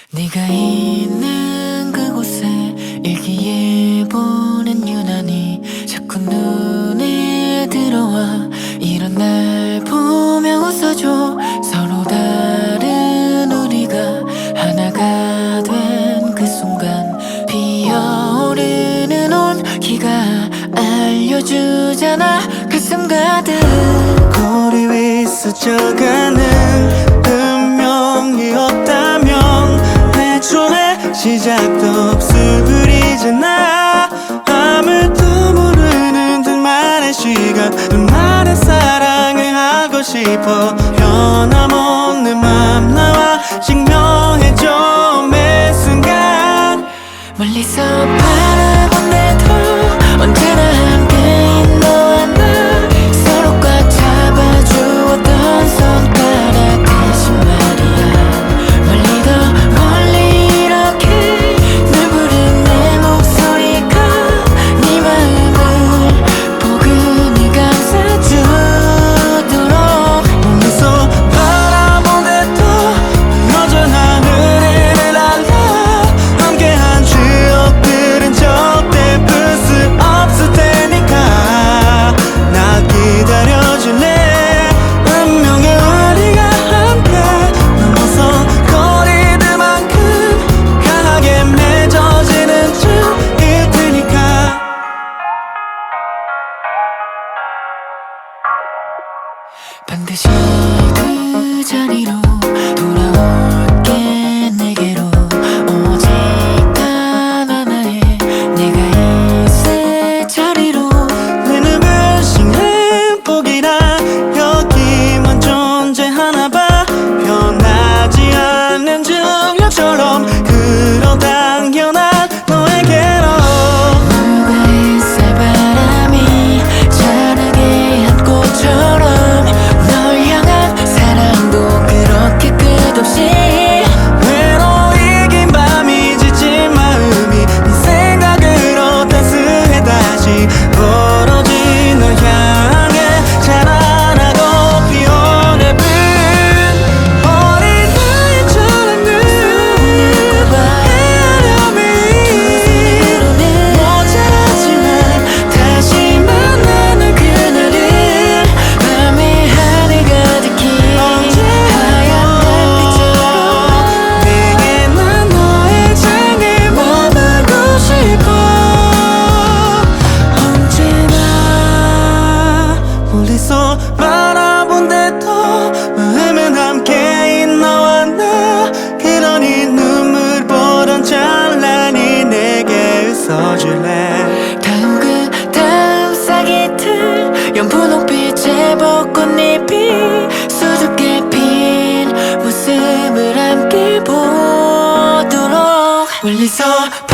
네가 있는 그곳에 일기예보는 유난히 자꾸 눈에 들어와. 이런 날 보며 웃어줘. 서로 다른 우리가 하나가 된 그 순간 피어오르는 온기가 알려주잖아. 그 순간들 거리 위 스쳐가는 운명이 없다면 애초에 시작도 없으리잖아. 아무도 모르는 둘만의 시간, 둘만의 사랑을 하고 싶어. 변함없는 맘 나와 증명해줘 매 순간. 멀리서 바라본데도 언제나 함께인 너와 나. 서로 꽉 잡아주었던 손가락 대신 말이야. 멀리 더 멀리 이렇게 널 부른 내 목소리가 네 마음을 포근히 감싸주도록. 멀리서 바라본데도 여전한 흐름을 알아. 함께한 추억들은 절대 풀 수 없을 테니까 날 기다려줄래. 운명의 우리가 함께 넘어선 거리들만큼 강하게 맺어지는 중일 테니까. 반드시 그 자리로 돌아올게. 내게로 오직 단 하나의 내가 있을 자리로. 내 눈부신 행복이란 여기만 존재하나 봐. 변하지 않는 중력처럼 그런 당연한 너에게로. 물과 햇살바람이 자라게 한 꽃처럼 널 향한 사랑도 그렇게 끝없이. 외로이 긴 밤이 지친 마음이 네 생각으로 따스해. 다시 벌어진 널 향해 자라나고 피어내 분 어린 나이처럼 늘 헤아려미. 모자라지만 다시 만나는 그날을 밤의 하늘 가득히 하얀 달빛으로. 내게 난 너의 장에 머물고 싶어. 언제나 멀리서 바라본데도 마음은 함께인 너와 나. 그러니 눈물 보던 찬란히 내게 웃어줄래. 다음 싹이 틀 연분홍빛의 벚꽃잎이 수줍게 핀 모습을 함께 보도록. 멀리서